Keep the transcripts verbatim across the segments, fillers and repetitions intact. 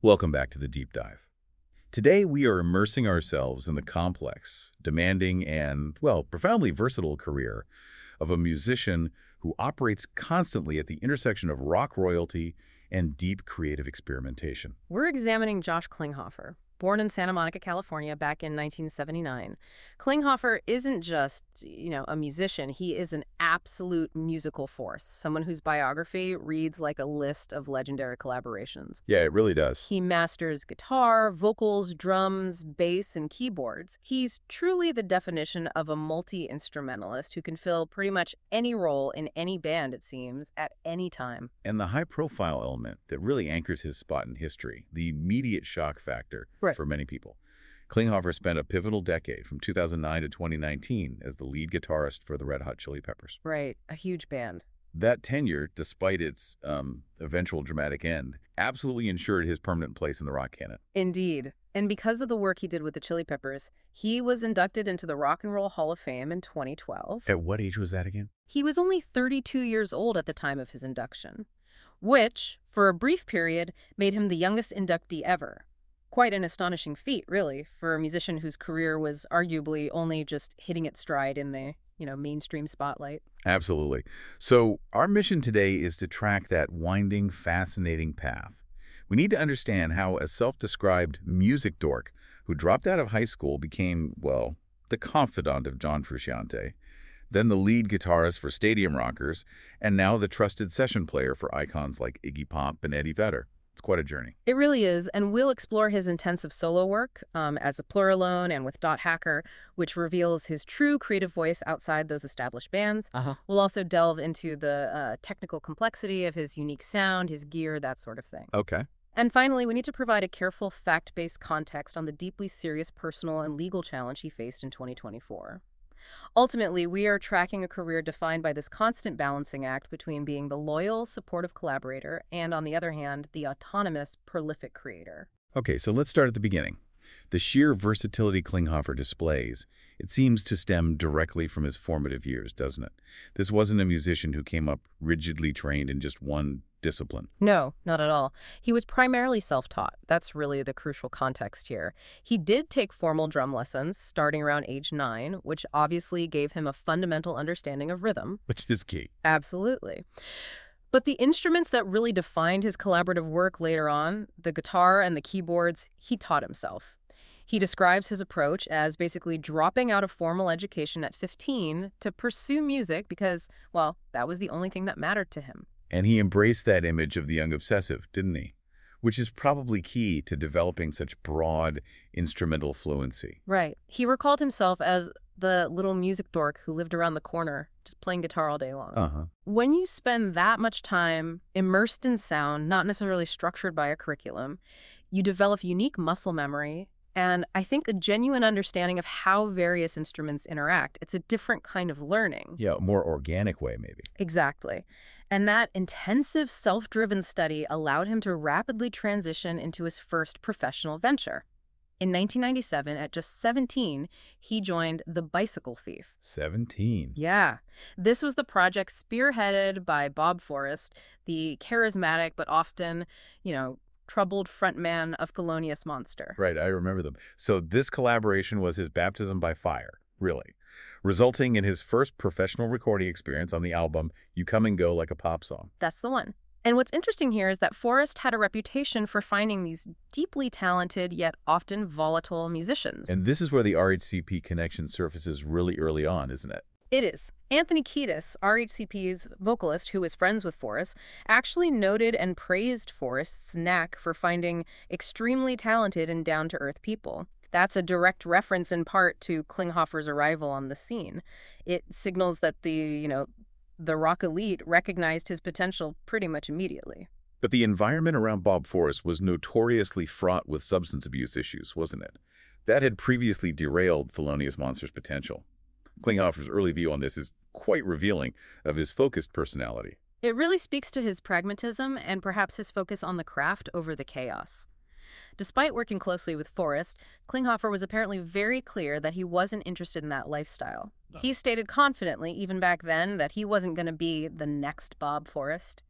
Welcome back to the Deep Dive. Today, we are immersing ourselves in the complex, demanding, and, well, profoundly versatile career of a musician who operates constantly at the intersection of rock royalty and deep creative experimentation. We're examining Josh Klinghoffer. Born in Santa Monica, California, back in nineteen seventy-nine. Klinghoffer isn't just, you know, a musician. He is an absolute musical force, someone whose biography reads like a list of legendary collaborations. Yeah, it really does. He masters guitar, vocals, drums, bass, and keyboards. He's truly the definition of a multi-instrumentalist who can fill pretty much any role in any band, it seems, at any time. And the high-profile element that really anchors his spot in history, the immediate shock factor Right. for many people. Klinghoffer spent a pivotal decade from two thousand nine to twenty nineteen as the lead guitarist for the Red Hot Chili Peppers. Right, a huge band. That tenure, despite its um, eventual dramatic end, absolutely ensured his permanent place in the rock canon. Indeed. And because of the work he did with the Chili Peppers, he was inducted into the Rock and Roll Hall of Fame in twenty twelve. At what age was that again? He was only thirty-two years old at the time of his induction, which, for a brief period, made him the youngest inductee ever. Quite an astonishing feat, really, for a musician whose career was arguably only just hitting its stride in the, you know, mainstream spotlight. Absolutely. So our mission today is to track that winding, fascinating path. We need to understand how a self-described music dork who dropped out of high school became, well, the confidant of John Frusciante, then the lead guitarist for Stadium Rockers, and now the trusted session player for icons like Iggy Pop and Eddie Vedder. It's quite a journey. It really is, and we'll explore his intensive solo work um, as a Pluralone and with Dot Hacker, which reveals his true creative voice outside those established bands. Uh-huh. We'll also delve into the uh, technical complexity of his unique sound, his gear, that sort of thing. Okay. And finally, we need to provide a careful fact-based context on the deeply serious personal and legal challenge he faced in twenty twenty-four. Ultimately, we are tracking a career defined by this constant balancing act between being the loyal, supportive collaborator and, on the other hand, the autonomous, prolific creator. Okay, so let's start at the beginning. The sheer versatility Klinghoffer displays, it seems to stem directly from his formative years, doesn't it? This wasn't a musician who came up rigidly trained in just one discipline. No, not at all. He was primarily self-taught. That's really the crucial context here. He did take formal drum lessons starting around age nine, which obviously gave him a fundamental understanding of rhythm. Which is key. Absolutely. But the instruments that really defined his collaborative work later on, the guitar and the keyboards, he taught himself. He describes his approach as basically dropping out of formal education at fifteen to pursue music because, well, that was the only thing that mattered to him. And he embraced that image of the young obsessive, didn't he? Which is probably key to developing such broad instrumental fluency. Right. He recalled himself as the little music dork who lived around the corner, just playing guitar all day long. Uh-huh. When you spend that much time immersed in sound, not necessarily structured by a curriculum, you develop unique muscle memory and I think a genuine understanding of how various instruments interact. It's a different kind of learning. Yeah, a more organic way, maybe. Exactly. And that intensive self-driven study allowed him to rapidly transition into his first professional venture. In nineteen ninety-seven, at just seventeen, he joined The Bicycle Thief. seventeen. Yeah. This was the project spearheaded by Bob Forrest, the charismatic but often, you know, troubled frontman of Thelonious Monster. Right, I remember them. So this collaboration was his baptism by fire, really, resulting in his first professional recording experience on the album You Come and Go Like a Pop Song. That's the one. And what's interesting here is that Forrest had a reputation for finding these deeply talented yet often volatile musicians. And this is where the R H C P connection surfaces really early on, isn't it? It is. Anthony Kiedis, R H C P's vocalist who was friends with Forrest, actually noted and praised Forrest's knack for finding extremely talented and down-to-earth people. That's a direct reference in part to Klinghoffer's arrival on the scene. It signals that the, you know, the rock elite recognized his potential pretty much immediately. But the environment around Bob Forrest was notoriously fraught with substance abuse issues, wasn't it? That had previously derailed Thelonious Monster's potential. Klinghoffer's early view on this is quite revealing of his focused personality. It really speaks to his pragmatism and perhaps his focus on the craft over the chaos. Despite working closely with Forrest, Klinghoffer was apparently very clear that he wasn't interested in that lifestyle. He stated confidently, even back then, that he wasn't going to be the next Bob Forrest.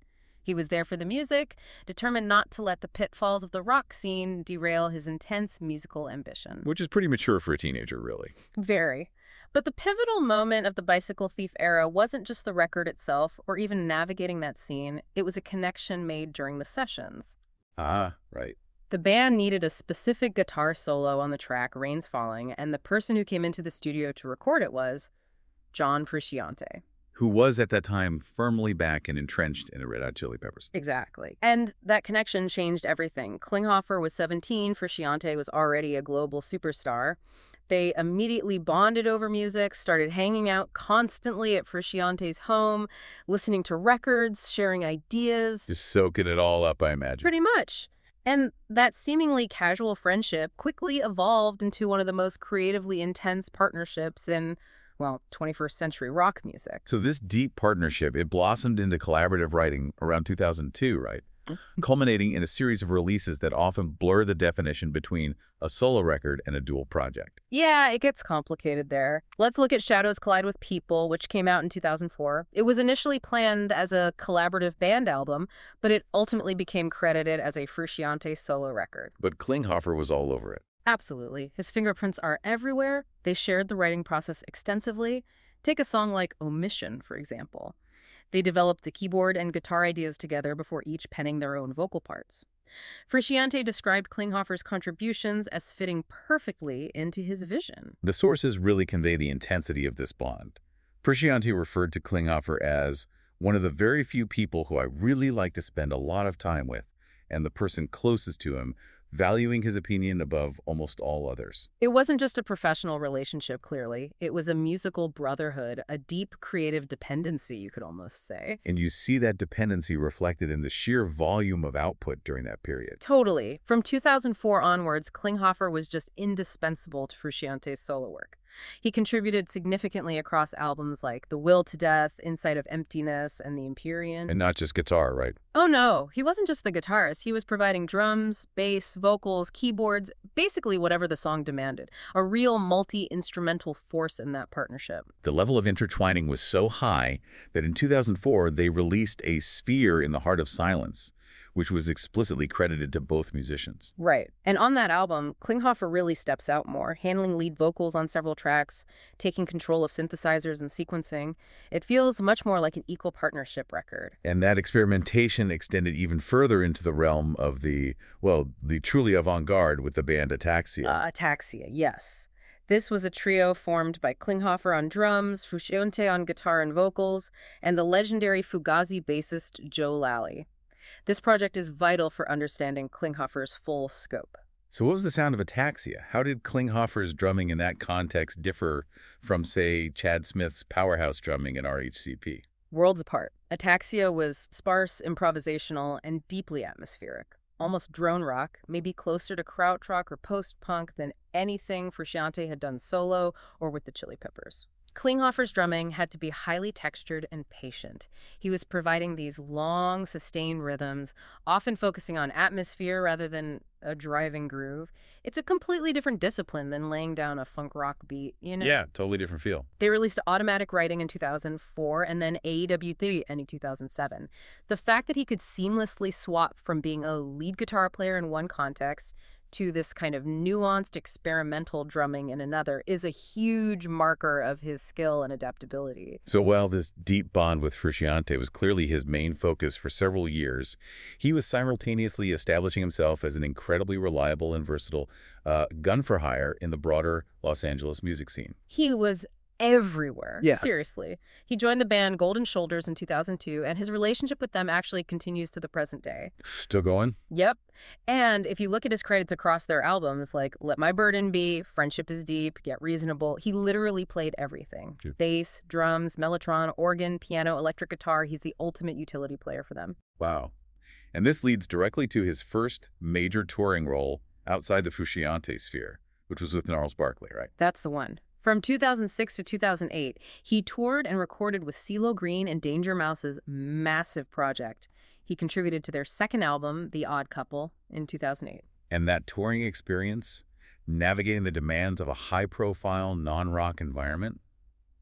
He was there for the music, determined not to let the pitfalls of the rock scene derail his intense musical ambition. Which is pretty mature for a teenager, really. Very. But the pivotal moment of the Bicycle Thief era wasn't just the record itself or even navigating that scene. It was a connection made during the sessions. Ah, right. The band needed a specific guitar solo on the track Rain's Falling, and the person who came into the studio to record it was John Frusciante. Who was at that time firmly back and entrenched in the Red Hot Chili Peppers. Exactly. And that connection changed everything. Klinghoffer was seventeen, Frusciante was already a global superstar. They immediately bonded over music, started hanging out constantly at Frusciante's home, listening to records, sharing ideas. Just soaking it all up, I imagine. Pretty much. And that seemingly casual friendship quickly evolved into one of the most creatively intense partnerships in, well, twenty-first century rock music. So this deep partnership, it blossomed into collaborative writing around two thousand two, right? Culminating in a series of releases that often blur the definition between a solo record and a dual project. Yeah, it gets complicated there. Let's look at Shadows Collide with People, which came out in two thousand four. It was initially planned as a collaborative band album, but it ultimately became credited as a Frusciante solo record. But Klinghoffer was all over it. Absolutely. His fingerprints are everywhere. They shared the writing process extensively. Take a song like Omission, for example. They developed the keyboard and guitar ideas together before each penning their own vocal parts. Frusciante described Klinghoffer's contributions as fitting perfectly into his vision. The sources really convey the intensity of this bond. Frusciante referred to Klinghoffer as one of the very few people who I really like to spend a lot of time with, and the person closest to him, valuing his opinion above almost all others. It wasn't just a professional relationship, clearly. It was a musical brotherhood, a deep creative dependency, you could almost say. And you see that dependency reflected in the sheer volume of output during that period. Totally. From two thousand four onwards, Klinghoffer was just indispensable to Frusciante's solo work. He contributed significantly across albums like The Will to Death, Inside of Emptiness, and The Empyrean. And not just guitar, right? Oh no, he wasn't just the guitarist. He was providing drums, bass, vocals, keyboards, basically whatever the song demanded. A real multi-instrumental force in that partnership. The level of intertwining was so high that in two thousand four they released a Sphere in the Heart of Silence, which was explicitly credited to both musicians. Right. And on that album, Klinghoffer really steps out more, handling lead vocals on several tracks, taking control of synthesizers and sequencing. It feels much more like an equal partnership record. And that experimentation extended even further into the realm of the, well, the truly avant-garde with the band Ataxia. Uh, Ataxia, yes. This was a trio formed by Klinghoffer on drums, Frusciante on guitar and vocals, and the legendary Fugazi bassist Joe Lally. This project is vital for understanding Klinghoffer's full scope. So what was the sound of Ataxia? How did Klinghoffer's drumming in that context differ from, say, Chad Smith's powerhouse drumming in R H C P? Worlds apart. Ataxia was sparse, improvisational, and deeply atmospheric. Almost drone rock, maybe closer to krautrock or post-punk than anything Frusciante had done solo or with the Chili Peppers. Klinghoffer's drumming had to be highly textured and patient. He was providing these long, sustained rhythms, often focusing on atmosphere rather than a driving groove. It's a completely different discipline than laying down a funk rock beat, you know? Yeah, totally different feel. They released Automatic Writing in two thousand four and then A E W three in two thousand seven. The fact that he could seamlessly swap from being a lead guitar player in one context to this kind of nuanced experimental drumming in another is a huge marker of his skill and adaptability. So while this deep bond with Frusciante was clearly his main focus for several years, he was simultaneously establishing himself as an incredibly reliable and versatile uh, gun for hire in the broader Los Angeles music scene. He was everywhere. Yeah. Seriously. He joined the band Golden Shoulders in two thousand two, and his relationship with them actually continues to the present day. Still going? Yep. And if you look at his credits across their albums, like Let My Burden Be, Friendship is Deep, Get Reasonable, he literally played everything. Sure. Bass, drums, mellotron, organ, piano, electric guitar. He's the ultimate utility player for them. Wow. And this leads directly to his first major touring role outside the Frusciante sphere, which was with Gnarls Barkley, right? That's the one. From two thousand six to two thousand eight, he toured and recorded with CeeLo Green and Danger Mouse's massive project. He contributed to their second album, The Odd Couple, in two thousand eight. And that touring experience, navigating the demands of a high-profile, non-rock environment,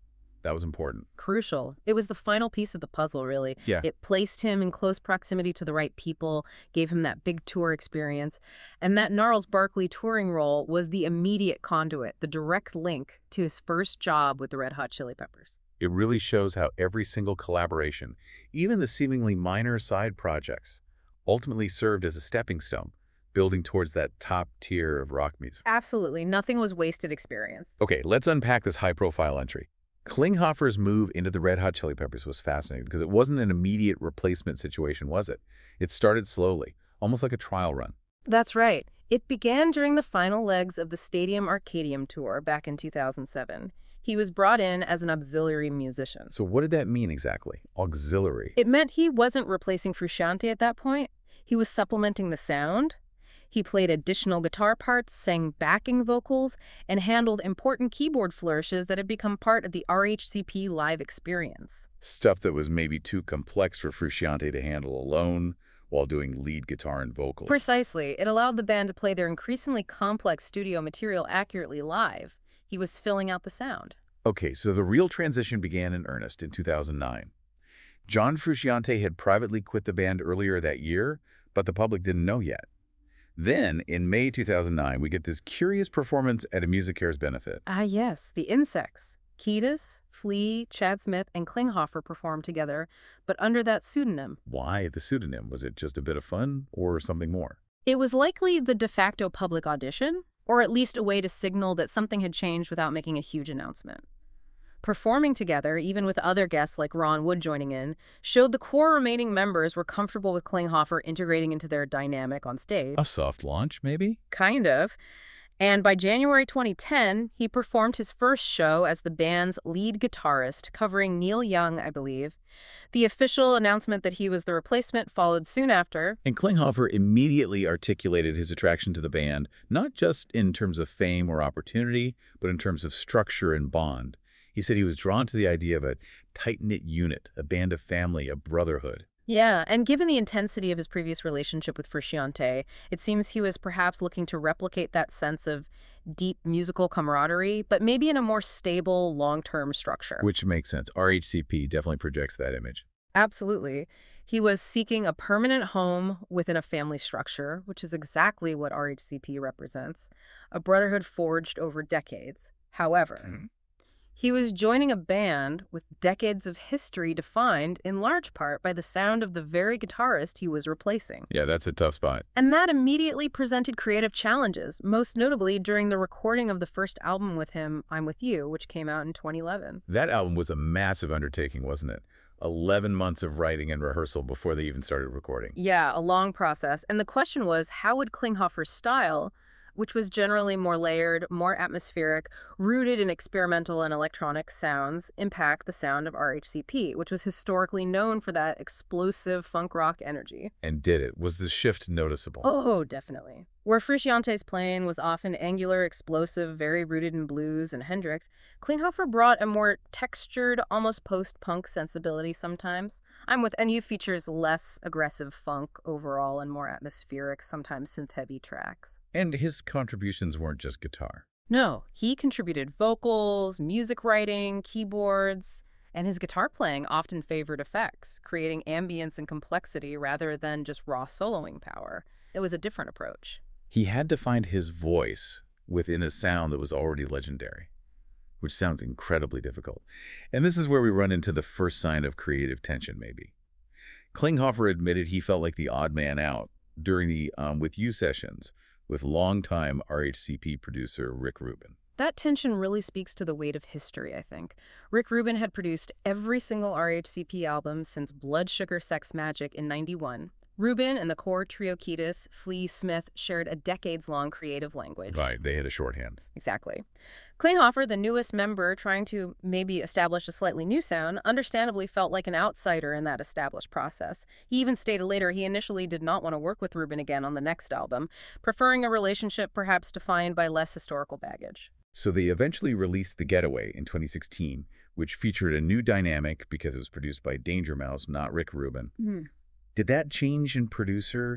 That was important. Crucial. It was the final piece of the puzzle, really. Yeah. It placed him in close proximity to the right people, gave him that big tour experience, and that Gnarls Barkley touring role was the immediate conduit, the direct link to his first job with the Red Hot Chili Peppers. It really shows how every single collaboration, even the seemingly minor side projects, ultimately served as a stepping stone, building towards that top tier of rock music. Absolutely. Nothing was wasted experience. Okay, let's unpack this high-profile entry. Klinghoffer's move into the Red Hot Chili Peppers was fascinating because it wasn't an immediate replacement situation, was it? It started slowly, almost like a trial run. That's right. It began during the final legs of the Stadium Arcadium tour back in two thousand seven. He was brought in as an auxiliary musician. So what did that mean exactly? Auxiliary? It meant he wasn't replacing Frusciante at that point. He was supplementing the sound. He played additional guitar parts, sang backing vocals, and handled important keyboard flourishes that had become part of the R H C P live experience. Stuff that was maybe too complex for Frusciante to handle alone while doing lead guitar and vocals. Precisely. It allowed the band to play their increasingly complex studio material accurately live. He was filling out the sound. Okay, so the real transition began in earnest in two thousand nine. John Frusciante had privately quit the band earlier that year, but the public didn't know yet. Then, in May two thousand nine, we get this curious performance at a MusiCares benefit. Ah, yes, the Insects. Kiedis, Flea, Chad Smith, and Klinghoffer performed together, but under that pseudonym. Why the pseudonym? Was it just a bit of fun or something more? It was likely the de facto public audition, or at least a way to signal that something had changed without making a huge announcement. Performing together, even with other guests like Ron Wood joining in, showed the core remaining members were comfortable with Klinghoffer integrating into their dynamic on stage. A soft launch, maybe? Kind of. And by January twenty ten, he performed his first show as the band's lead guitarist, covering Neil Young, I believe. The official announcement that he was the replacement followed soon after. And Klinghoffer immediately articulated his attraction to the band, not just in terms of fame or opportunity, but in terms of structure and bond. He said he was drawn to the idea of a tight-knit unit, a band of family, a brotherhood. Yeah, and given the intensity of his previous relationship with Frusciante, it seems he was perhaps looking to replicate that sense of deep musical camaraderie, but maybe in a more stable, long-term structure. Which makes sense. R H C P definitely projects that image. Absolutely. He was seeking a permanent home within a family structure, which is exactly what R H C P represents, a brotherhood forged over decades. However, Mm-hmm. he was joining a band with decades of history defined in large part by the sound of the very guitarist he was replacing. Yeah, that's a tough spot. And that immediately presented creative challenges, most notably during the recording of the first album with him, I'm With You, which came out in twenty eleven. That album was a massive undertaking, wasn't it? eleven months of writing and rehearsal before they even started recording. Yeah, a long process. And the question was, how would Klinghoffer's style, which was generally more layered, more atmospheric, rooted in experimental and electronic sounds, impact the sound of R H C P, which was historically known for that explosive funk rock energy? And did it? Was the shift noticeable? Oh, definitely. Where Frusciante's playing was often angular, explosive, very rooted in blues and Hendrix, Klinghoffer brought a more textured, almost post-punk sensibility sometimes. I'm With You features less aggressive funk overall and more atmospheric, sometimes synth-heavy tracks. And his contributions weren't just guitar. No, he contributed vocals, music writing, keyboards, and his guitar playing often favored effects, creating ambience and complexity rather than just raw soloing power. It was a different approach. He had to find his voice within a sound that was already legendary, which sounds incredibly difficult. And this is where we run into the first sign of creative tension, maybe. Klinghoffer admitted he felt like the odd man out during the um, With You sessions with longtime R H C P producer Rick Rubin. That tension really speaks to the weight of history, I think. Rick Rubin had produced every single R H C P album since Blood Sugar Sex Magik in ninety-one. Rubin and the core trio Kiedis, Flea, Smith shared a decades-long creative language. Right, they had a shorthand. Exactly. Klinghoffer, the newest member trying to maybe establish a slightly new sound, understandably felt like an outsider in that established process. He even stated later he initially did not want to work with Rubin again on the next album, preferring a relationship perhaps defined by less historical baggage. So they eventually released The Getaway in twenty sixteen, which featured a new dynamic because it was produced by Danger Mouse, not Rick Rubin. Mm-hmm. Did that change in producer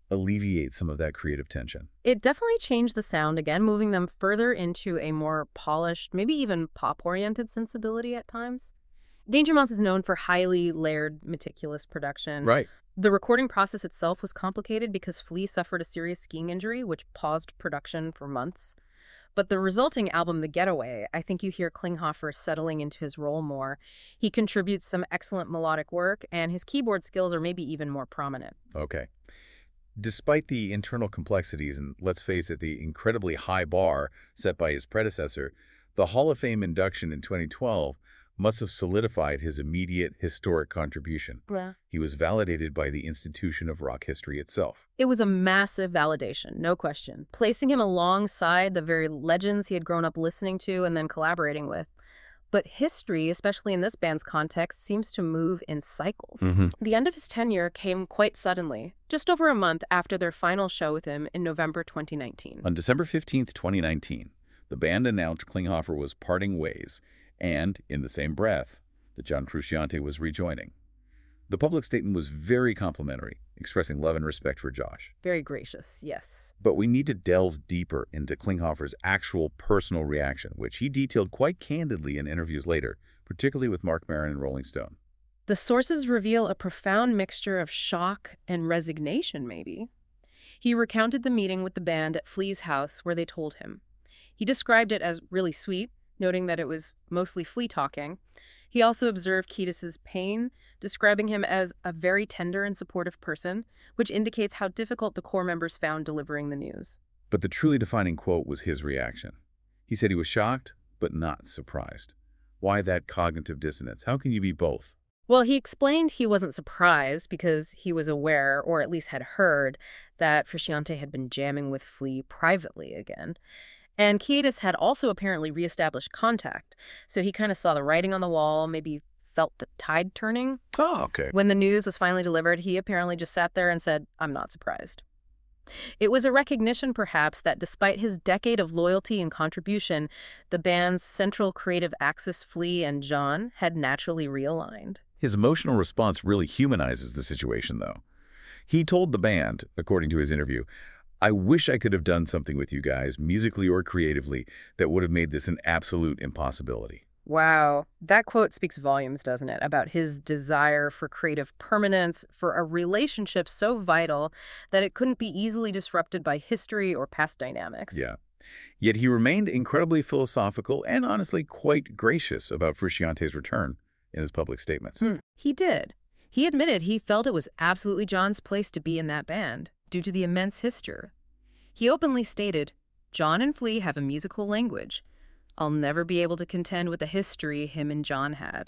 alleviate some of that creative tension? It definitely changed the sound again, moving them further into a more polished, maybe even pop-oriented sensibility at times. Danger Mouse is known for highly layered, meticulous production. Right. The recording process itself was complicated because Flea suffered a serious skiing injury, which paused production for months. But the resulting album, The Getaway, I think you hear Klinghoffer settling into his role more. He contributes some excellent melodic work, and his keyboard skills are maybe even more prominent. Okay. Despite the internal complexities and, let's face it, the incredibly high bar set by his predecessor, the Hall of Fame induction in twenty twelve must have solidified his immediate historic contribution. Yeah. He was validated by the institution of rock history itself. It was a massive validation, no question, placing him alongside the very legends he had grown up listening to and then collaborating with. But history, especially in this band's context, seems to move in cycles. Mm-hmm. The end of his tenure came quite suddenly, just over a month after their final show with him in November twenty nineteen. On December fifteenth, twenty nineteen, the band announced Klinghoffer was parting ways, and, in the same breath, that John Frusciante was rejoining. The public statement was very complimentary, expressing love and respect for Josh. Very gracious, yes. But we need to delve deeper into Klinghoffer's actual personal reaction, which he detailed quite candidly in interviews later, particularly with Marc Maron and Rolling Stone. The sources reveal a profound mixture of shock and resignation, maybe. He recounted the meeting with the band at Flea's house where they told him. He described it as really sweet, noting that it was mostly Flea talking. He also observed Kiedis's pain, describing him as a very tender and supportive person, which indicates how difficult the core members found delivering the news. But the truly defining quote was his reaction. He said he was shocked, but not surprised. Why that cognitive dissonance? How can you be both? Well, he explained he wasn't surprised because he was aware, or at least had heard, that Frusciante had been jamming with Flea privately again. And Kiedis had also apparently reestablished contact, so he kind of saw the writing on the wall, maybe felt the tide turning. Oh, okay. When the news was finally delivered, he apparently just sat there and said, "I'm not surprised." It was a recognition, perhaps, that despite his decade of loyalty and contribution, the band's central creative axis, Flea and John, had naturally realigned. His emotional response really humanizes the situation, though. He told the band, according to his interview, "I wish I could have done something with you guys, musically or creatively, that would have made this an absolute impossibility." Wow. That quote speaks volumes, doesn't it, about his desire for creative permanence, for a relationship so vital that it couldn't be easily disrupted by history or past dynamics. Yeah. Yet he remained incredibly philosophical and honestly quite gracious about Frusciante's return in his public statements. Hmm. He did. He admitted he felt it was absolutely John's place to be in that band, due to the immense history. He openly stated, "John and Flea have a musical language. I'll never be able to contend with the history him and John had."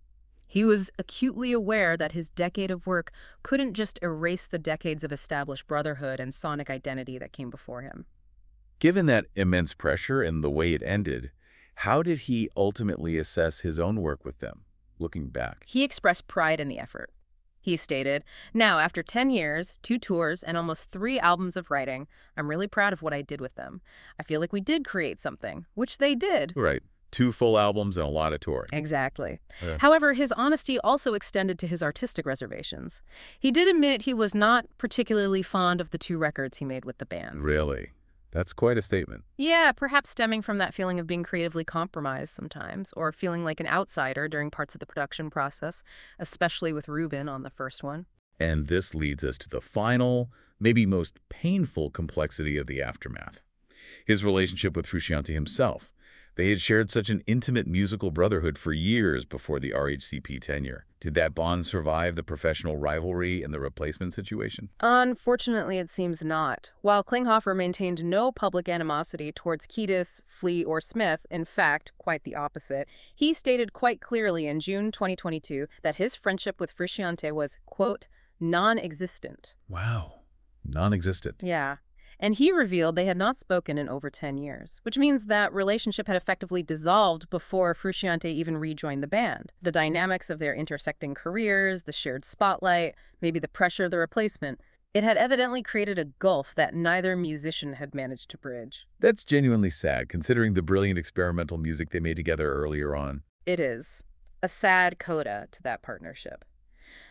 He was acutely aware that his decade of work couldn't just erase the decades of established brotherhood and sonic identity that came before him. Given that immense pressure and the way it ended, how did he ultimately assess his own work with them, looking back? He expressed pride in the effort. He stated, "Now, after ten years, two tours, and almost three albums of writing, I'm really proud of what I did with them. I feel like we did create something," which they did. Right. Two full albums and a lot of touring. Exactly. Yeah. However, his honesty also extended to his artistic reservations. He did admit he was not particularly fond of the two records he made with the band. Really? That's quite a statement. Yeah, perhaps stemming from that feeling of being creatively compromised sometimes, or feeling like an outsider during parts of the production process, especially with Rubin on the first one. And this leads us to the final, maybe most painful complexity of the aftermath. His relationship with Frusciante himself. They had shared such an intimate musical brotherhood for years before the R H C P tenure. Did that bond survive the professional rivalry and the replacement situation? Unfortunately, it seems not. While Klinghoffer maintained no public animosity towards Kiedis, Flea, or Smith, in fact, quite the opposite, he stated quite clearly in June twenty twenty-two that his friendship with Frusciante was, quote, non-existent. Wow. Non-existent. Yeah. And he revealed they had not spoken in over ten years, which means that relationship had effectively dissolved before Frusciante even rejoined the band. The dynamics of their intersecting careers, the shared spotlight, maybe the pressure of the replacement, it had evidently created a gulf that neither musician had managed to bridge. That's genuinely sad, considering the brilliant experimental music they made together earlier on. It is. A sad coda to that partnership.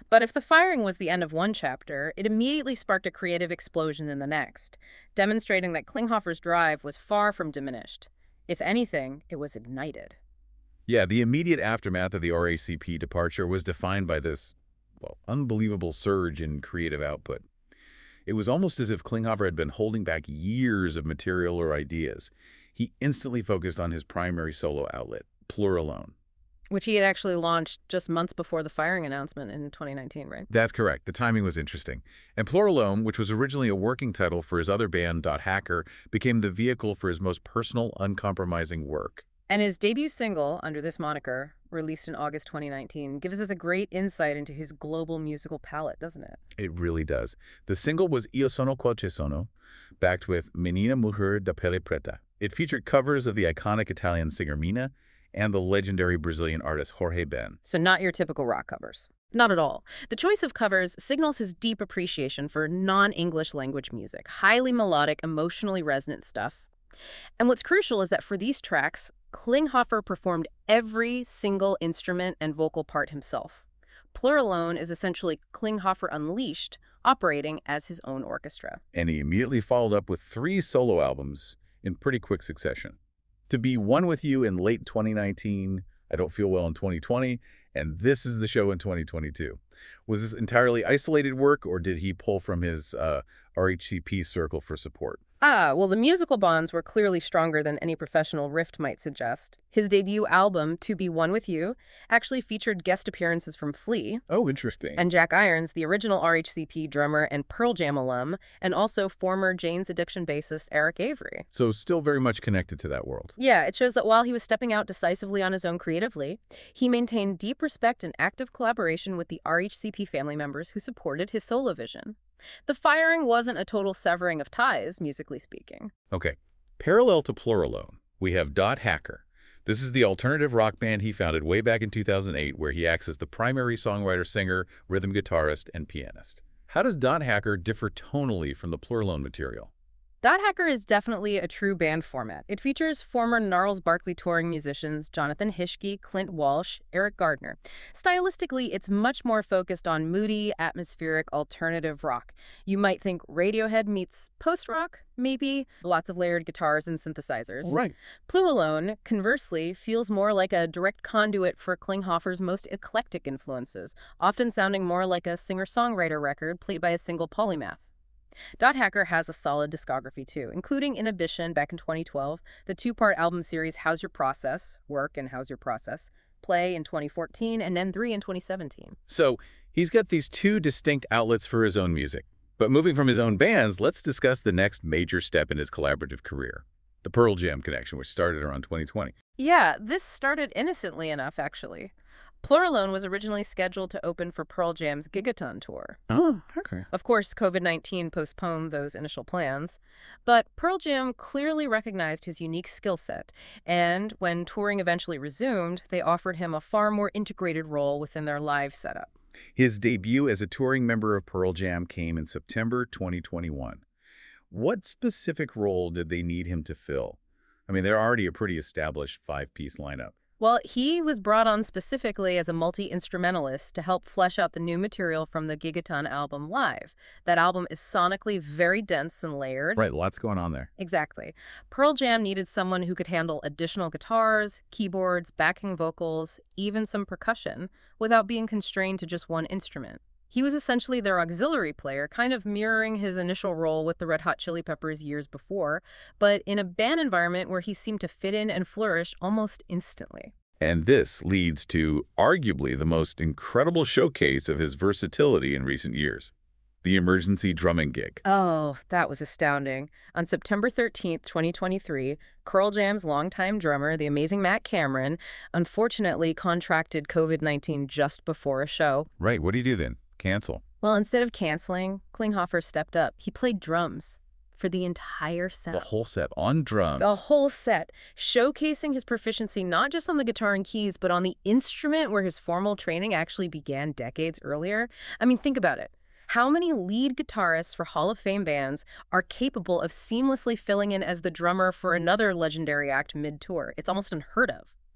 But if the firing was the end of one chapter, it immediately sparked a creative explosion in the next, demonstrating that Klinghoffer's drive was far from diminished. If anything, it was ignited. Yeah, the immediate aftermath of the R A C P departure was defined by this, well, unbelievable surge in creative output. It was almost as if Klinghoffer had been holding back years of material or ideas. He instantly focused on his primary solo outlet, Pluralone. Which he had actually launched just months before the firing announcement in twenty nineteen, right? That's correct. The timing was interesting. And Pluralone, which was originally a working title for his other band, Dot Hacker, became the vehicle for his most personal, uncompromising work. And his debut single, under this moniker, released in August twenty nineteen, gives us a great insight into his global musical palette, doesn't it? It really does. The single was Io sono quel ci sono, backed with Menina Mujer da Pele Preta. It featured covers of the iconic Italian singer Mina and the legendary Brazilian artist Jorge Ben. So not your typical rock covers. Not at all. The choice of covers signals his deep appreciation for non-English language music, highly melodic, emotionally resonant stuff. And what's crucial is that for these tracks, Klinghoffer performed every single instrument and vocal part himself. Pluralone is essentially Klinghoffer Unleashed, operating as his own orchestra. And he immediately followed up with three solo albums in pretty quick succession. To Be One With You in late twenty nineteen, I Don't Feel Well in twenty twenty, and This Is the Show in twenty twenty-two. Was this entirely isolated work, or did he pull from his uh, R H C P circle for support? Ah, well, the musical bonds were clearly stronger than any professional rift might suggest. His debut album, To Be One With You, actually featured guest appearances from Flea. Oh, interesting. And Jack Irons, the original R H C P drummer and Pearl Jam alum, and also former Jane's Addiction bassist Eric Avery. So still very much connected to that world. Yeah, it shows that while he was stepping out decisively on his own creatively, he maintained deep respect and active collaboration with the R H C P family members who supported his solo vision. The firing wasn't a total severing of ties, musically speaking. Okay. Parallel to Pluralone, we have Dot Hacker. This is the alternative rock band he founded way back in two thousand eight, where he acts as the primary songwriter, singer, rhythm guitarist, and pianist. How does Dot Hacker differ tonally from the Pluralone material? Dot Hacker is definitely a true band format. It features former Gnarls Barkley touring musicians Jonathan Hischke, Clint Walsh, Eric Gardner. Stylistically, it's much more focused on moody, atmospheric, alternative rock. You might think Radiohead meets post-rock, maybe. Lots of layered guitars and synthesizers. Right. Pluralone, conversely, feels more like a direct conduit for Klinghoffer's most eclectic influences, often sounding more like a singer-songwriter record played by a single polymath. Dot Hacker has a solid discography too, including Inhibition back in twenty twelve, the two-part album series How's Your Process, Work and How's Your Process, Play in twenty fourteen, and N three in twenty seventeen. So he's got these two distinct outlets for his own music. But moving from his own bands, let's discuss the next major step in his collaborative career, the Pearl Jam connection, which started around twenty twenty. Yeah, this started innocently enough, actually. Pluralone was originally scheduled to open for Pearl Jam's Gigaton tour. Oh, okay. Of course, COVID nineteen postponed those initial plans, but Pearl Jam clearly recognized his unique skill set, and when touring eventually resumed, they offered him a far more integrated role within their live setup. His debut as a touring member of Pearl Jam came in September twenty twenty-one. What specific role did they need him to fill? I mean, they're already a pretty established five-piece lineup. Well, he was brought on specifically as a multi-instrumentalist to help flesh out the new material from the Gigaton album Live. That album is sonically very dense and layered. Right, lots going on there. Exactly. Pearl Jam needed someone who could handle additional guitars, keyboards, backing vocals, even some percussion, without being constrained to just one instrument. He was essentially their auxiliary player, kind of mirroring his initial role with the Red Hot Chili Peppers years before, but in a band environment where he seemed to fit in and flourish almost instantly. And this leads to arguably the most incredible showcase of his versatility in recent years, the emergency drumming gig. Oh, that was astounding. On September thirteenth, twenty twenty-three, Pearl Jam's longtime drummer, the amazing Matt Cameron, unfortunately contracted COVID nineteen just before a show. Right, what do you do then? Cancel. Well, instead of canceling, Klinghoffer stepped up. He played drums for the entire set. The whole set on drums. The whole set, showcasing his proficiency not just on the guitar and keys, but on the instrument where his formal training actually began decades earlier. I mean, think about it. How many lead guitarists for Hall of Fame bands are capable of seamlessly filling in as the drummer for another legendary act mid-tour? It's almost unheard of.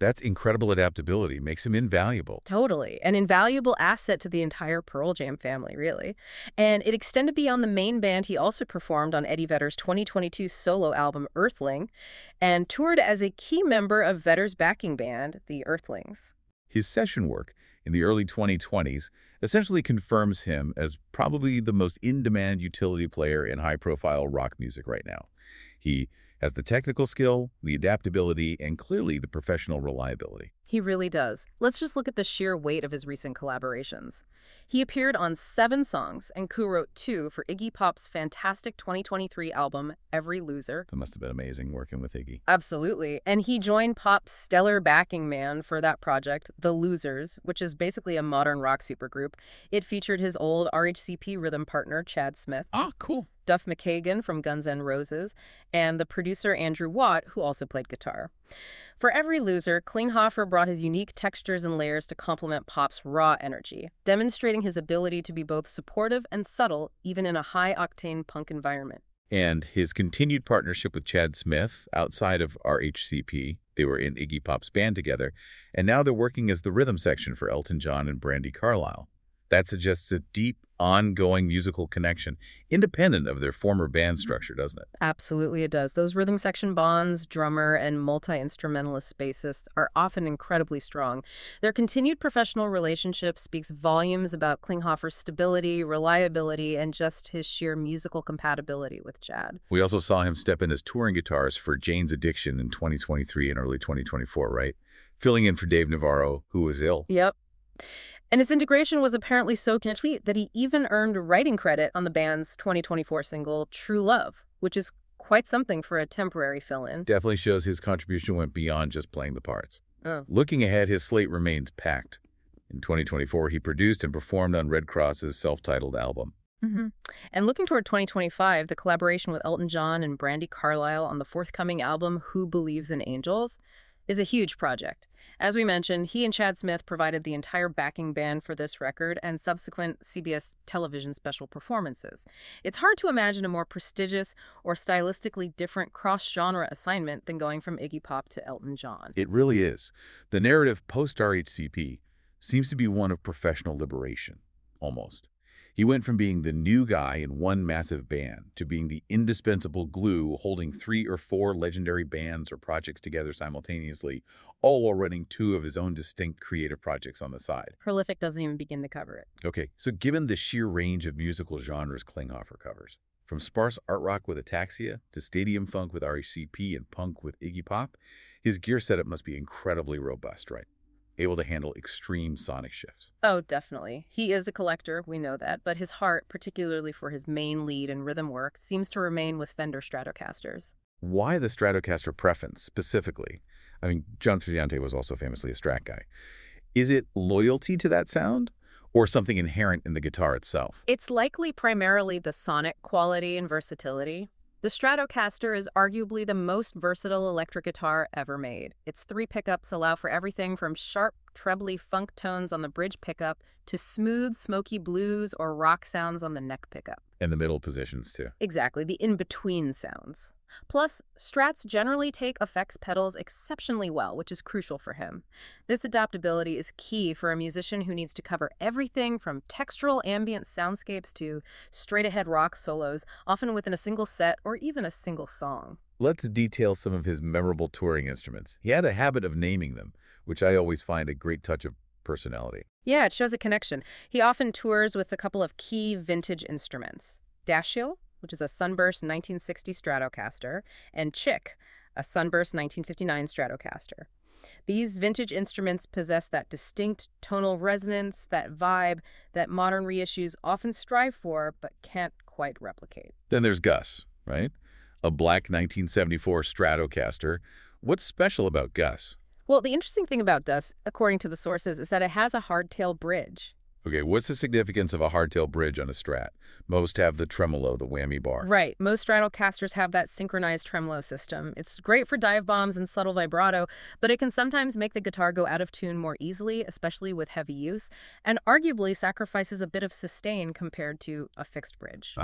That's incredible adaptability. Makes him invaluable. Totally. An invaluable asset to the entire Pearl Jam family, really. And it extended beyond the main band. He also performed on Eddie Vedder's twenty twenty-two solo album, Earthling, and toured as a key member of Vedder's backing band, the Earthlings. His session work in the early twenty twenties essentially confirms him as probably the most in-demand utility player in high-profile rock music right now. He has the technical skill, the adaptability, and clearly the professional reliability. He really does. Let's just look at the sheer weight of his recent collaborations. He appeared on seven songs and co-wrote two for Iggy Pop's fantastic twenty twenty-three album, Every Loser. It must have been amazing working with Iggy. Absolutely. And he joined Pop's stellar backing man for that project, The Losers, which is basically a modern rock supergroup. It featured his old R H C P rhythm partner, Chad Smith. Ah, cool. Duff McKagan from Guns N' Roses, and the producer Andrew Watt, who also played guitar. For Every Loser, Klinghoffer brought his unique textures and layers to complement Pop's raw energy, demonstrating his ability to be both supportive and subtle, even in a high-octane punk environment. And his continued partnership with Chad Smith outside of R H C P, they were in Iggy Pop's band together, and now they're working as the rhythm section for Elton John and Brandi Carlile. That suggests a deep, ongoing musical connection, independent of their former band structure, doesn't it? Absolutely it does. Those rhythm section bonds, drummer and multi-instrumentalist bassists, are often incredibly strong. Their continued professional relationship speaks volumes about Klinghoffer's stability, reliability, and just his sheer musical compatibility with Chad. We also saw him step in as touring guitarist for Jane's Addiction in twenty twenty-three and early twenty twenty-four, right? Filling in for Dave Navarro, who was ill. Yep. And his integration was apparently so complete that he even earned writing credit on the band's twenty twenty-four single, True Love, which is quite something for a temporary fill-in. Definitely shows his contribution went beyond just playing the parts. Oh. Looking ahead, his slate remains packed. In twenty twenty-four, he produced and performed on Red Cross's self-titled album. Mm-hmm. And looking toward twenty twenty-five, the collaboration with Elton John and Brandi Carlile on the forthcoming album, Who Believes in Angels, is a huge project. As we mentioned, he and Chad Smith provided the entire backing band for this record and subsequent C B S television special performances. It's hard to imagine a more prestigious or stylistically different cross-genre assignment than going from Iggy Pop to Elton John. It really is. The narrative post-R H C P seems to be one of professional liberation, almost. He went from being the new guy in one massive band to being the indispensable glue holding three or four legendary bands or projects together simultaneously, all while running two of his own distinct creative projects on the side. Prolific doesn't even begin to cover it. Okay, so given the sheer range of musical genres Klinghoffer covers, from sparse art rock with Ataxia to stadium funk with R H C P and punk with Iggy Pop, his gear setup must be incredibly robust, right? Able to handle extreme sonic shifts. Oh, definitely. He is a collector, we know that, but his heart, particularly for his main lead and rhythm work, seems to remain with Fender Stratocasters. Why the Stratocaster preference, specifically? I mean, John Frusciante was also famously a Strat guy. Is it loyalty to that sound, or something inherent in the guitar itself? It's likely primarily the sonic quality and versatility. The Stratocaster is arguably the most versatile electric guitar ever made. Its three pickups allow for everything from sharp, trebly funk tones on the bridge pickup to smooth, smoky blues or rock sounds on the neck pickup. And the middle positions, too. Exactly, the in-between sounds. Plus, Strats generally take effects pedals exceptionally well, which is crucial for him. This adaptability is key for a musician who needs to cover everything from textural ambient soundscapes to straight-ahead rock solos, often within a single set or even a single song. Let's detail some of his memorable touring instruments. He had a habit of naming them, which I always find a great touch of personality. Yeah, it shows a connection. He often tours with a couple of key vintage instruments. Dashiell, which is a Sunburst nineteen sixty Stratocaster, and Chick, a Sunburst nineteen fifty-nine Stratocaster. These vintage instruments possess that distinct tonal resonance, that vibe that modern reissues often strive for but can't quite replicate. Then there's Gus, right? A black nineteen seventy-four Stratocaster. What's special about Gus? Well, the interesting thing about Gus, according to the sources, is that it has a hardtail bridge. Okay, what's the significance of a hardtail bridge on a Strat? Most have the tremolo, the whammy bar. Right. Most Stratocasters have that synchronized tremolo system. It's great for dive bombs and subtle vibrato, but it can sometimes make the guitar go out of tune more easily, especially with heavy use, and arguably sacrifices a bit of sustain compared to a fixed bridge. Ah.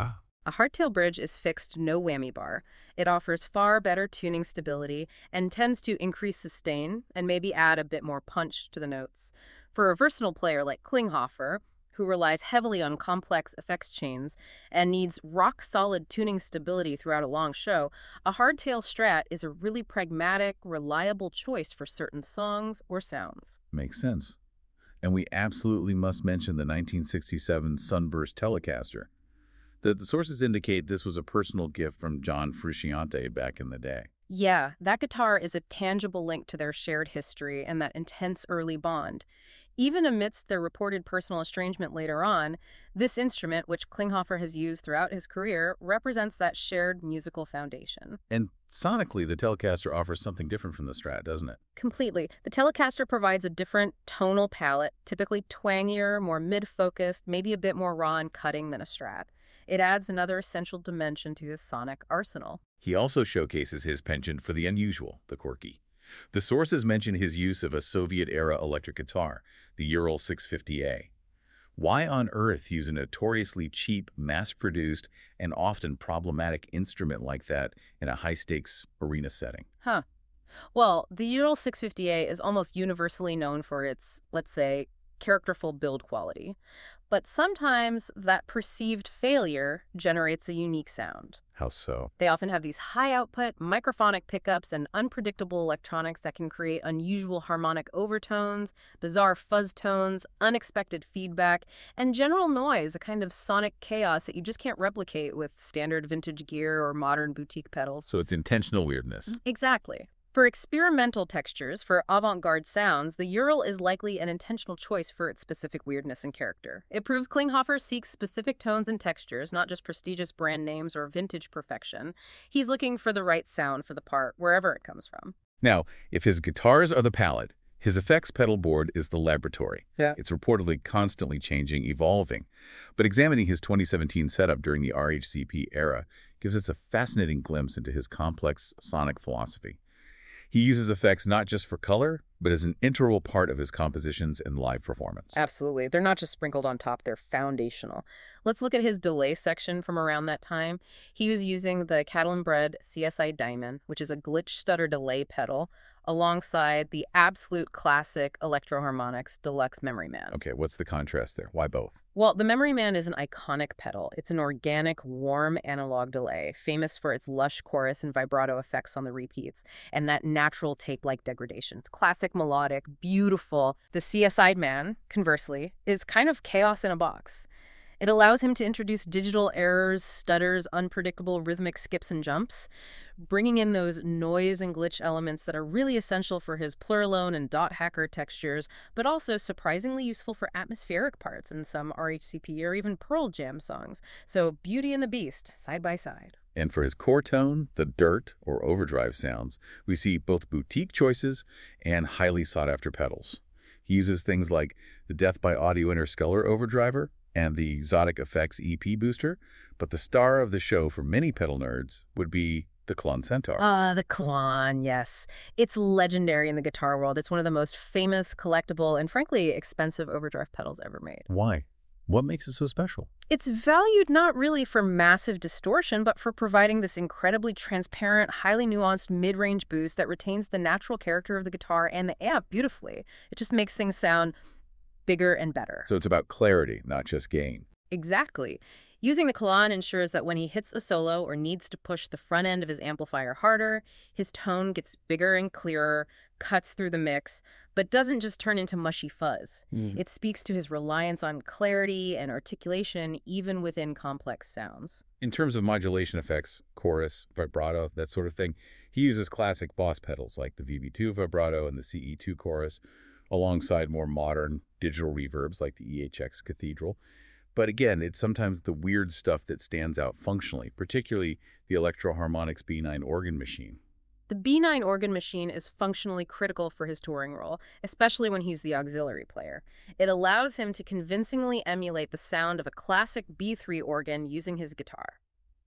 A hardtail bridge is fixed no whammy bar. It offers far better tuning stability and tends to increase sustain and maybe add a bit more punch to the notes. For a versatile player like Klinghoffer, who relies heavily on complex effects chains and needs rock-solid tuning stability throughout a long show, a hardtail Strat is a really pragmatic, reliable choice for certain songs or sounds. Makes sense. And we absolutely must mention the nineteen sixty-seven Sunburst Telecaster. The, the sources indicate this was a personal gift from John Frusciante back in the day. Yeah, that guitar is a tangible link to their shared history and that intense early bond. Even amidst their reported personal estrangement later on, this instrument, which Klinghoffer has used throughout his career, represents that shared musical foundation. And sonically, the Telecaster offers something different from the Strat, doesn't it? Completely. The Telecaster provides a different tonal palette, typically twangier, more mid-focused, maybe a bit more raw and cutting than a Strat. It adds another essential dimension to his sonic arsenal. He also showcases his penchant for the unusual, the quirky. The sources mention his use of a Soviet-era electric guitar, the Ural six fifty A. Why on earth use a notoriously cheap, mass-produced, and often problematic instrument like that in a high-stakes arena setting? Huh. Well, the Ural six fifty A is almost universally known for its, let's say, characterful build quality. But sometimes that perceived failure generates a unique sound. How so? They often have these high-output, microphonic pickups and unpredictable electronics that can create unusual harmonic overtones, bizarre fuzz tones, unexpected feedback, and general noise, a kind of sonic chaos that you just can't replicate with standard vintage gear or modern boutique pedals. So it's intentional weirdness. Exactly. For experimental textures, for avant-garde sounds, the Ural is likely an intentional choice for its specific weirdness and character. It proves Klinghoffer seeks specific tones and textures, not just prestigious brand names or vintage perfection. He's looking for the right sound for the part, wherever it comes from. Now, if his guitars are the palette, his effects pedal board is the laboratory. Yeah. It's reportedly constantly changing, evolving. But examining his twenty seventeen setup during the R H C P era gives us a fascinating glimpse into his complex sonic philosophy. He uses effects not just for color, but as an integral part of his compositions and live performance. Absolutely. They're not just sprinkled on top, they're foundational. Let's look at his delay section from around that time. He was using the Catalan-bred C S I Diamond, which is a glitch stutter delay pedal, alongside the absolute classic Electro Harmonix Deluxe Memory Man. Okay, what's the contrast there? Why both? Well, the Memory Man is an iconic pedal. It's an organic, warm analog delay, famous for its lush chorus and vibrato effects on the repeats, and that natural tape-like degradation. It's classic, melodic, beautiful. The C S I Man, conversely, is kind of chaos in a box. It allows him to introduce digital errors, stutters, unpredictable rhythmic skips and jumps, bringing in those noise and glitch elements that are really essential for his pluralone and dot hacker textures, but also surprisingly useful for atmospheric parts in some R H C P or even Pearl Jam songs. So Beauty and the Beast, side by side. And for his core tone, the dirt or overdrive sounds, we see both boutique choices and highly sought-after pedals. He uses things like the Death by Audio Interscolor Overdriver and the Exotic Effects E P Booster, but the star of the show for many pedal nerds would be the Klon Centaur. Ah, uh, the Klon, yes. It's legendary in the guitar world. It's one of the most famous, collectible, and frankly, expensive overdrive pedals ever made. Why? What makes it so special? It's valued not really for massive distortion, but for providing this incredibly transparent, highly nuanced mid-range boost that retains the natural character of the guitar and the amp beautifully. It just makes things sound bigger and better. So it's about clarity, not just gain. Exactly. Using the Klon ensures that when he hits a solo or needs to push the front end of his amplifier harder, his tone gets bigger and clearer, cuts through the mix, but doesn't just turn into mushy fuzz. Mm. It speaks to his reliance on clarity and articulation even within complex sounds. In terms of modulation effects, chorus, vibrato, that sort of thing, he uses classic Boss pedals like the V B two vibrato and the C E two chorus, alongside more modern digital reverbs like the E H X Cathedral. But again, it's sometimes the weird stuff that stands out functionally, particularly the Electro Harmonix B nine organ machine. The B nine organ machine is functionally critical for his touring role, especially when he's the auxiliary player. It allows him to convincingly emulate the sound of a classic B three organ using his guitar.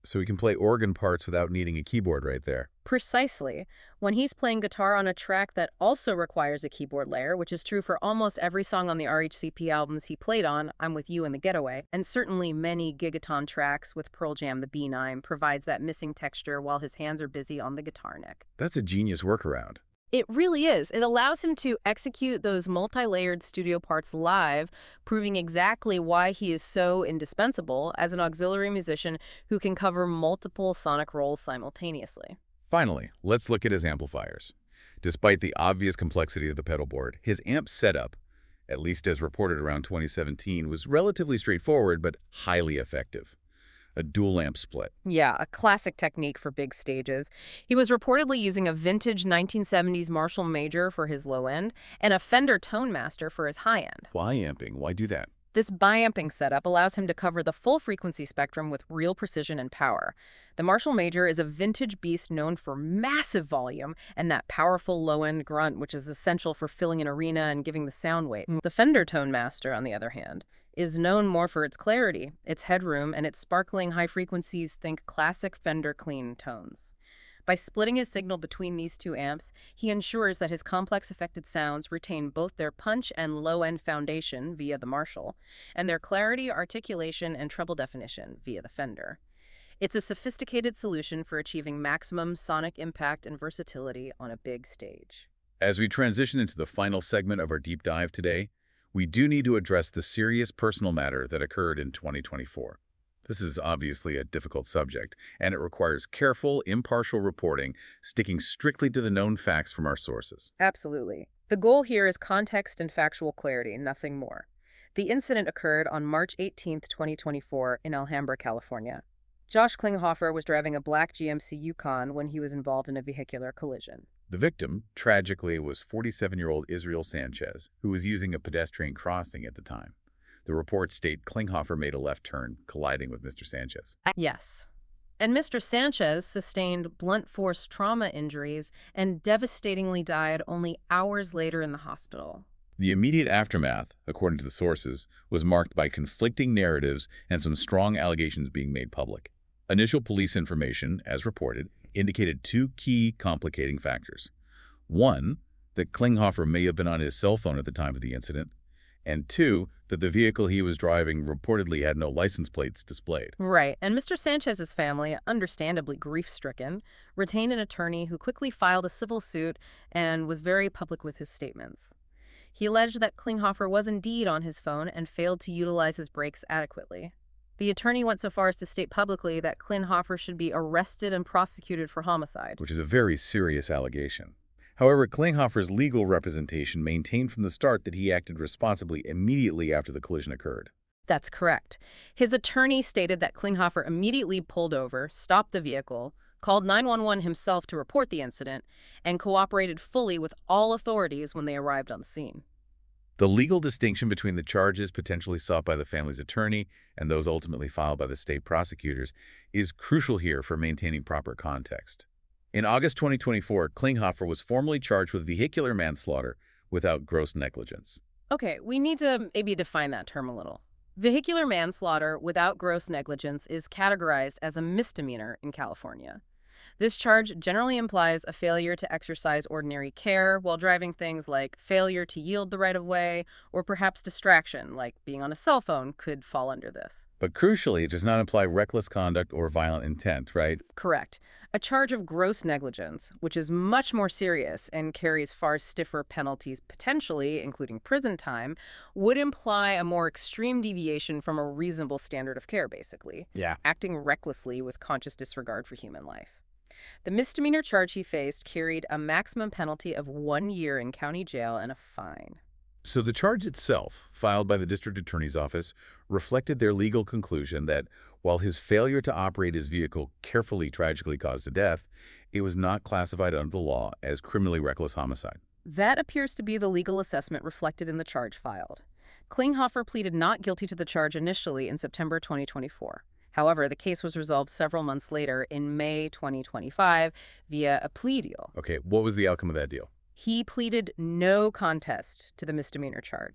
So he can play organ parts without needing a keyboard right there. Precisely. When he's playing guitar on a track that also requires a keyboard layer, which is true for almost every song on the R H C P albums he played on, I'm With You and The Getaway, and certainly many Gigaton tracks with Pearl Jam the B nine, provides that missing texture while his hands are busy on the guitar neck. That's a genius workaround. It really is. It allows him to execute those multi-layered studio parts live, proving exactly why he is so indispensable as an auxiliary musician who can cover multiple sonic roles simultaneously. Finally, let's look at his amplifiers. Despite the obvious complexity of the pedal board, his amp setup, at least as reported around twenty seventeen, was relatively straightforward but highly effective. A dual amp split. Yeah, a classic technique for big stages. He was reportedly using a vintage nineteen seventies Marshall Major for his low end and a Fender Tone Master for his high end. Bi-amping, why do that? This bi-amping setup allows him to cover the full frequency spectrum with real precision and power. The Marshall Major is a vintage beast known for massive volume and that powerful low-end grunt, which is essential for filling an arena and giving the sound weight. The Fender Tone Master, on the other hand, is known more for its clarity, its headroom, and its sparkling high frequencies. Think classic Fender clean tones. By splitting his signal between these two amps, he ensures that his complex affected sounds retain both their punch and low-end foundation via the Marshall, and their clarity, articulation, and treble definition via the Fender. It's a sophisticated solution for achieving maximum sonic impact and versatility on a big stage. As we transition into the final segment of our deep dive today, we do need to address the serious personal matter that occurred in twenty twenty-four. This is obviously a difficult subject, and it requires careful, impartial reporting, sticking strictly to the known facts from our sources. Absolutely. The goal here is context and factual clarity, nothing more. The incident occurred on March eighteenth, twenty twenty-four in Alhambra, California. Josh Klinghoffer was driving a black G M C Yukon when he was involved in a vehicular collision. The victim, tragically, was forty-seven-year-old Israel Sanchez, who was using a pedestrian crossing at the time. The reports state Klinghoffer made a left turn, colliding with Mister Sanchez. Yes. And Mister Sanchez sustained blunt force trauma injuries and devastatingly died only hours later in the hospital. The immediate aftermath, according to the sources, was marked by conflicting narratives and some strong allegations being made public. Initial police information, as reported, indicated two key complicating factors. One, that Klinghoffer may have been on his cell phone at the time of the incident, and two, that the vehicle he was driving reportedly had no license plates displayed. Right, and Mister Sanchez's family, understandably grief-stricken, retained an attorney who quickly filed a civil suit and was very public with his statements. He alleged that Klinghoffer was indeed on his phone and failed to utilize his brakes adequately. The attorney went so far as to state publicly that Klinghoffer should be arrested and prosecuted for homicide. Which is a very serious allegation. However, Klinghoffer's legal representation maintained from the start that he acted responsibly immediately after the collision occurred. That's correct. His attorney stated that Klinghoffer immediately pulled over, stopped the vehicle, called nine one one himself to report the incident, and cooperated fully with all authorities when they arrived on the scene. The legal distinction between the charges potentially sought by the family's attorney and those ultimately filed by the state prosecutors is crucial here for maintaining proper context. In August twenty twenty-four, Klinghoffer was formally charged with vehicular manslaughter without gross negligence. Okay, we need to maybe define that term a little. Vehicular manslaughter without gross negligence is categorized as a misdemeanor in California. This charge generally implies a failure to exercise ordinary care while driving, things like failure to yield the right-of-way, or perhaps distraction, like being on a cell phone, could fall under this. But crucially, it does not imply reckless conduct or violent intent, right? Correct. A charge of gross negligence, which is much more serious and carries far stiffer penalties potentially, including prison time, would imply a more extreme deviation from a reasonable standard of care, basically. Yeah. Acting recklessly with conscious disregard for human life. The misdemeanor charge he faced carried a maximum penalty of one year in county jail and a fine. So the charge itself, filed by the district attorney's office, reflected their legal conclusion that while his failure to operate his vehicle carefully tragically caused a death, it was not classified under the law as criminally reckless homicide. That appears to be the legal assessment reflected in the charge filed. Klinghoffer pleaded not guilty to the charge initially in September twenty twenty-four. However, the case was resolved several months later in May twenty twenty-five via a plea deal. Okay, what was the outcome of that deal? He pleaded no contest to the misdemeanor charge.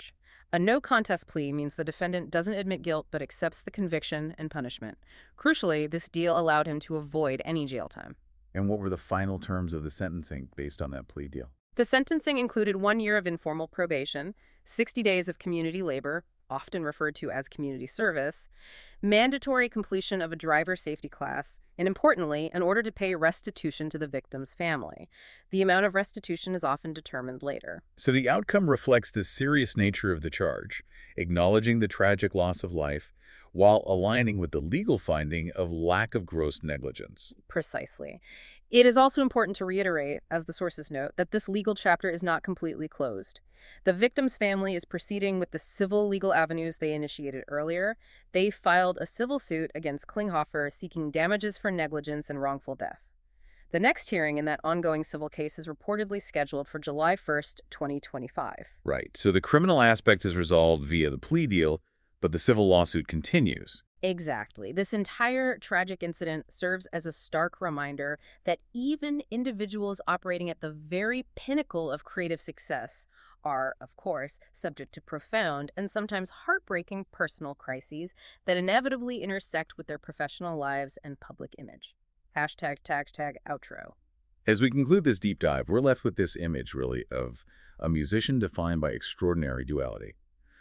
A no contest plea means the defendant doesn't admit guilt but accepts the conviction and punishment. Crucially, this deal allowed him to avoid any jail time. And what were the final terms of the sentencing based on that plea deal? The sentencing included one year of informal probation, sixty days of community labor, often referred to as community service, mandatory completion of a driver safety class, and importantly, an order to pay restitution to the victim's family. The amount of restitution is often determined later. So the outcome reflects the serious nature of the charge, acknowledging the tragic loss of life, while aligning with the legal finding of lack of gross negligence. Precisely. It is also important to reiterate, as the sources note, that this legal chapter is not completely closed. The victim's family is proceeding with the civil legal avenues they initiated earlier. They filed a civil suit against Klinghoffer seeking damages for negligence and wrongful death. The next hearing in that ongoing civil case is reportedly scheduled for July first, twenty twenty-five. Right. So the criminal aspect is resolved via the plea deal, but the civil lawsuit continues. Exactly. This entire tragic incident serves as a stark reminder that even individuals operating at the very pinnacle of creative success are, of course, subject to profound and sometimes heartbreaking personal crises that inevitably intersect with their professional lives and public image. Hashtag, tag, tag, outro. As we conclude this deep dive, we're left with this image, really, of a musician defined by extraordinary duality.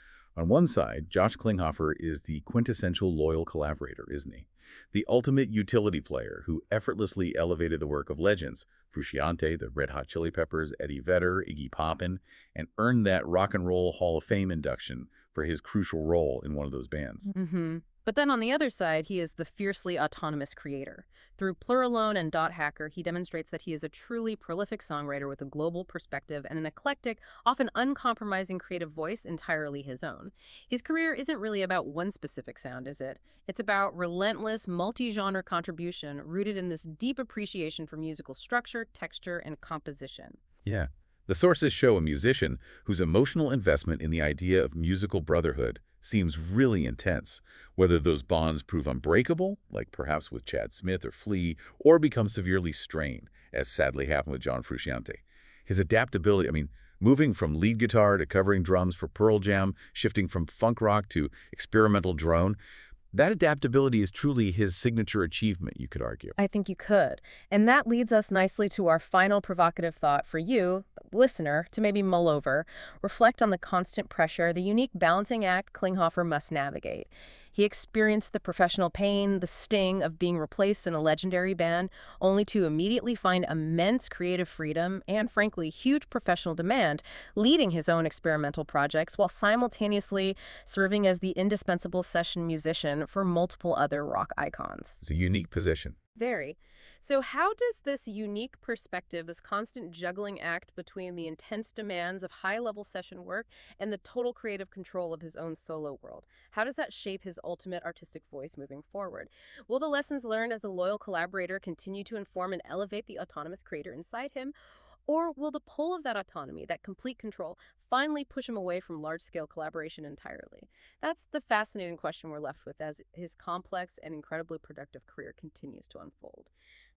On one side, Josh Klinghoffer is the quintessential loyal collaborator, isn't he? The ultimate utility player who effortlessly elevated the work of legends, Frusciante, the Red Hot Chili Peppers, Eddie Vedder, Iggy Poppin, and earned that Rock and Roll Hall of Fame induction for his crucial role in one of those bands. Mm-hmm. But then on the other side, he is the fiercely autonomous creator. Through Pluralone and Dot Hacker, he demonstrates that he is a truly prolific songwriter with a global perspective and an eclectic, often uncompromising creative voice entirely his own. His career isn't really about one specific sound, is it? It's about relentless, multi-genre contribution rooted in this deep appreciation for musical structure, texture, and composition. Yeah. The sources show a musician whose emotional investment in the idea of musical brotherhood seems really intense, whether those bonds prove unbreakable, like perhaps with Chad Smith or Flea, or become severely strained, as sadly happened with John Frusciante. His adaptability, I mean, moving from lead guitar to covering drums for Pearl Jam, shifting from funk rock to experimental drone, that adaptability is truly his signature achievement, you could argue. I think you could. And that leads us nicely to our final provocative thought for you, the listener, to maybe mull over. Reflect on the constant pressure, the unique balancing act Klinghoffer must navigate. He experienced the professional pain, the sting of being replaced in a legendary band, only to immediately find immense creative freedom and, frankly, huge professional demand, leading his own experimental projects while simultaneously serving as the indispensable session musician for multiple other rock icons. It's a unique position. Very. So how does this unique perspective, this constant juggling act between the intense demands of high-level session work and the total creative control of his own solo world, how does that shape his ultimate artistic voice moving forward? Will the lessons learned as a loyal collaborator continue to inform and elevate the autonomous creator inside him? Or will the pull of that autonomy, that complete control, finally push him away from large-scale collaboration entirely? That's the fascinating question we're left with as his complex and incredibly productive career continues to unfold.